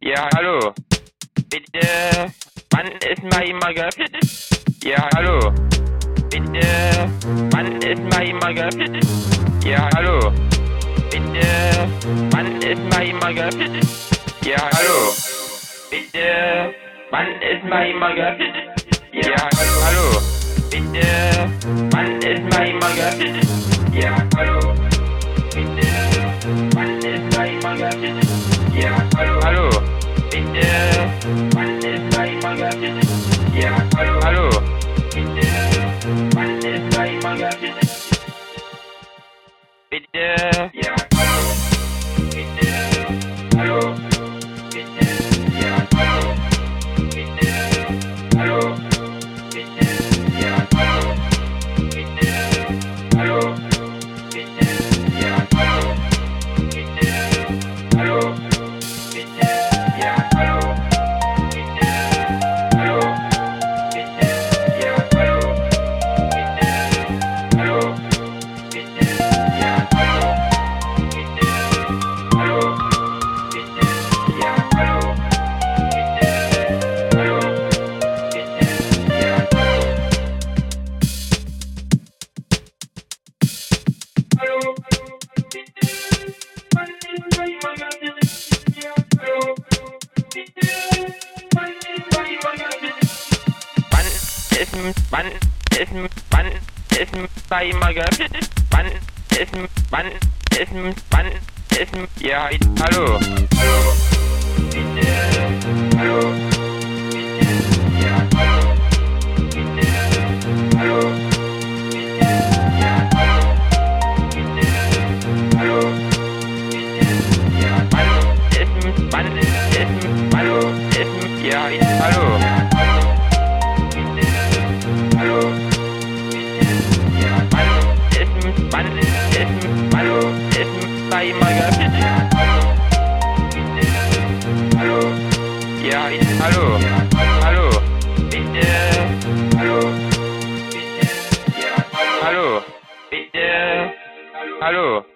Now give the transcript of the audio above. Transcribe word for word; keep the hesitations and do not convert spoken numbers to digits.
Ja, hallo. Bitte, wann ist mal immer geöffnet? Ja, hallo. Bitte, wann ist mal immer geöffnet? Ja, hallo. Bitte, wann ist mal immer geöffnet? Ja, hallo. Bitte, wann ist mal immer geöffnet? Ja, hallo. Bitte, wann ist mal immer geöffnet? Ja, hallo. Bitte, wann ist mal immer geöffnet? Ja, hallo. Hallo. Bitte, wann ist mal immer geöffnet? Ja, hallo. Hallo. Bitte, wann ist mal immer geöffnet? Bitte, ja, hallo. Bitte, hallo. Bitte, ja, hallo. Bitte, hallo. Bitte, ja, hallo. Bitte, hallo. Bitte, ja, hallo. Bitte, hallo. Bitte, ja, hallo. Bitte, hallo. Bitte, ja, hallo. Bitte, hallo. Bitte, ja, hallo. Bitte, hallo. Bitte, ja, hallo. Bitte, hallo. Bitte, ja, hallo. Hallo, bitte, wann ist mal immer geöffnet? Ja, hallo, bitte, wann ist mal immer geöffnet? Wann ist, wann ist, wann ist mal immer geöffnet? Wann ist, wann ist, wann ist, ja, hallo. Hallo, bitte, hallo, bitte, ja, hallo, bitte, hallo, bitte, ja, hallo, bitte, hallo, bitte, ja, hallo, ist, wann ist, ist, hallo, ist, ja, hallo, bitte, hallo, bitte, ja, hallo, ist, wann ist, ist, hallo, ist, bei immer geöffnet, ja, hallo, bitte, hallo, ja, hallo, hallo, bitte, hallo, bitte, ja, hallo, bitte, hallo.